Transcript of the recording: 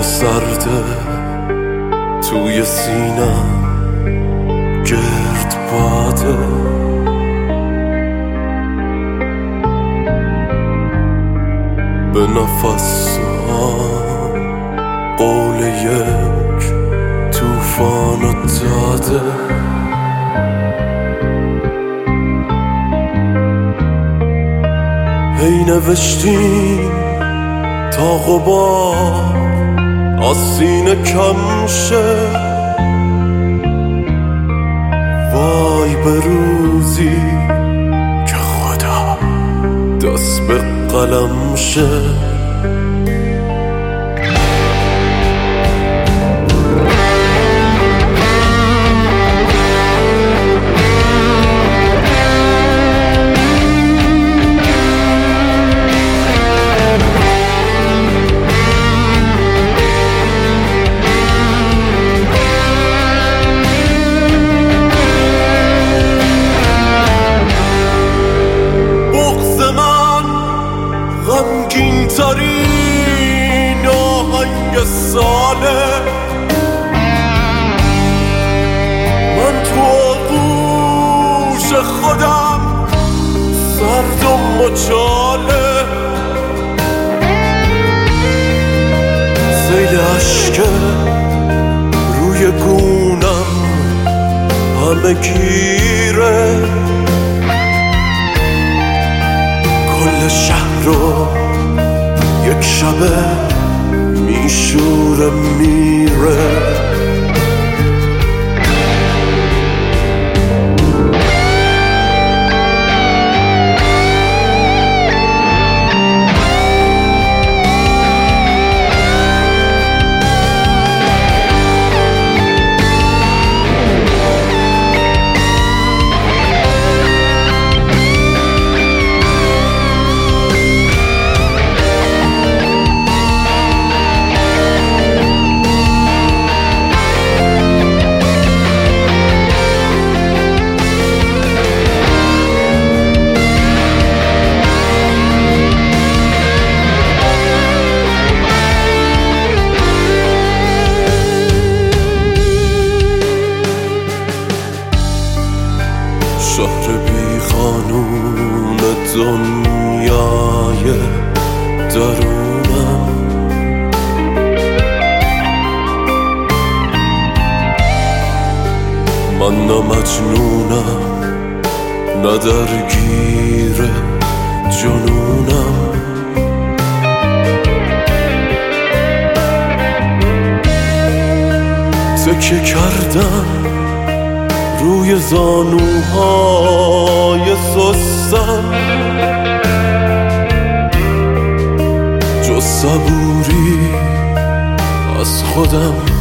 سرده توی سینم گرد باده، به نفس قول یک توفان داده. هی نوشتیم تا غبار از سینه کم شه، وای به روزی که خدا دست به قلم شه. غمگین ترین آهنگ ساله، من تو آغوش خودم سرد و مچاله. سیل عشق روی گونم همه گیره، کل شهر رو یک شبه میشوره میره. شهر بی قانون دنیای درونم، من نه مجنونم نه درگیر جنونم. تکیه کردم روی زانوهای سستم، جز صبوری از خودم